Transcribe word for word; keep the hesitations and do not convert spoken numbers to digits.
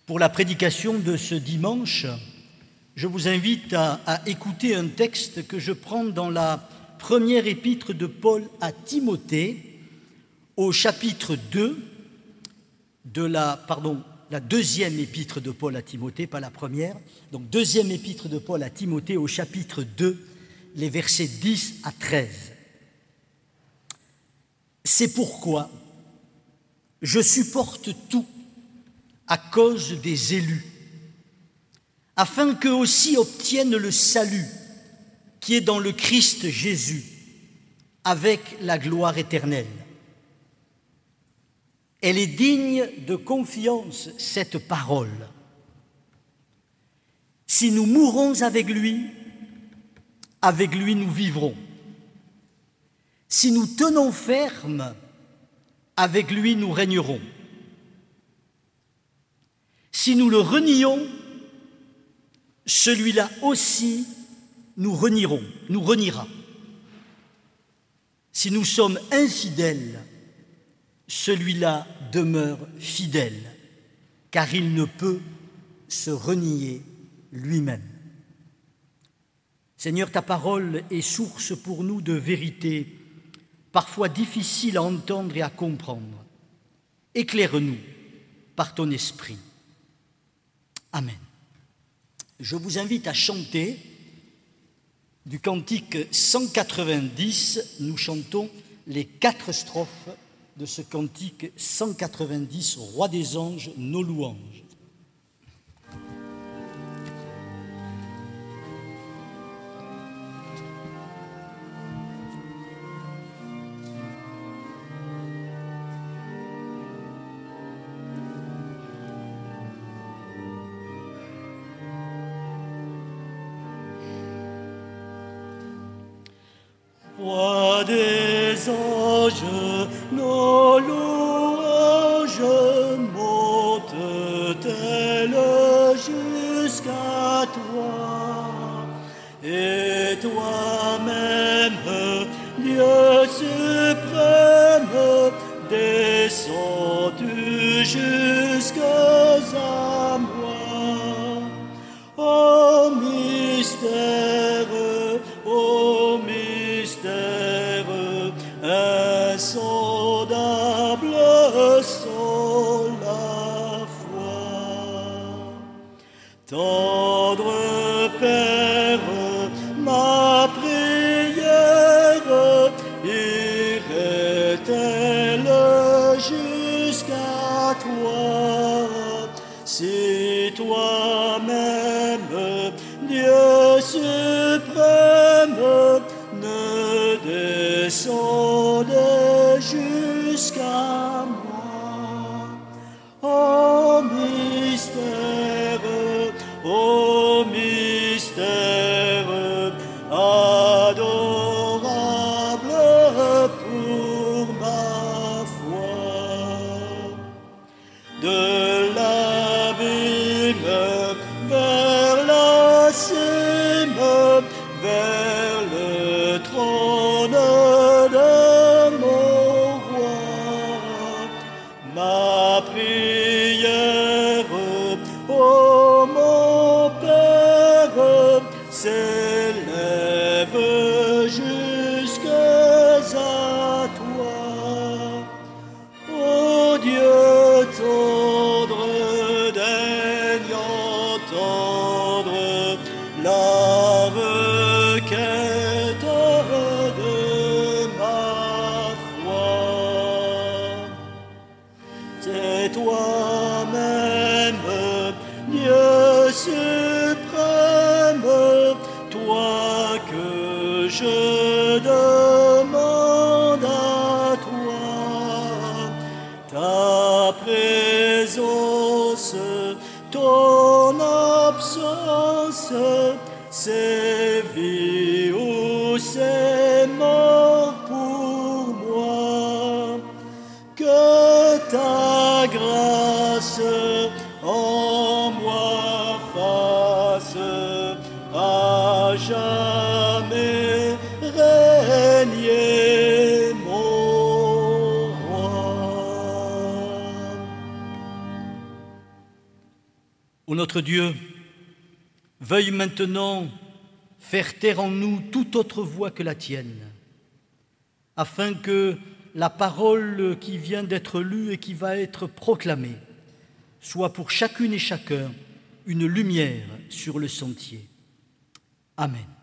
Pour la prédication de ce dimanche, je vous invite à, à écouter un texte que je prends dans la première épître de Paul à Timothée, au chapitre deux de la, pardon, la deuxième épître de Paul à Timothée, pas la première, donc deuxième épître de Paul à Timothée au chapitre deux, les versets dix à treize. C'est pourquoi je supporte tout à cause des élus, afin qu'eux aussi obtiennent le salut qui est dans le Christ Jésus, avec la gloire éternelle. Elle est digne de confiance, cette parole. Si nous mourons avec lui, avec lui nous vivrons. Si nous tenons ferme, avec lui nous régnerons. Si nous le renions, celui-là aussi nous renierons, nous reniera. Si nous sommes infidèles, celui-là demeure fidèle, car il ne peut se renier lui-même. Seigneur, ta parole est source pour nous de vérité, parfois difficile à entendre et à comprendre. Éclaire-nous par ton esprit. Amen. Je vous invite à chanter du cantique cent quatre-vingt-dix. Nous chantons les quatre strophes de ce cantique cent quatre-vingt-dix, au Roi des anges, nos louanges. Roi des anges, nos louanges montent-elles jusqu'à toi, et toi-même, Dieu suprême, descends-tu jusqu'à moi. Ô mystère, ô mystère, insondable sont la foi. Tendre Père, ma prière irait-elle jusqu'à toi, si toi-même, Dieu suprême, ne descendait jusqu'à moi. Ô mystère, ô mystère, adorable pour ma foi. De l'abîme vers la cime, vers le trône de mon roi, ma prière, ô mon Père, s'élève jusqu'à toi. Ô Dieu tendre, daigne entendre la requête de ma foi. C'est toi-même, Dieu suprême, toi que je demande à toi, ta présence, ton absence, c'est vie ou c'est mort pour moi. Que ta grâce en moi fasse à jamais régner mon roi. Ô notre Dieu, veuille maintenant faire taire en nous toute autre voix que la tienne, afin que la parole qui vient d'être lue et qui va être proclamée soit pour chacune et chacun une lumière sur le sentier. Amen.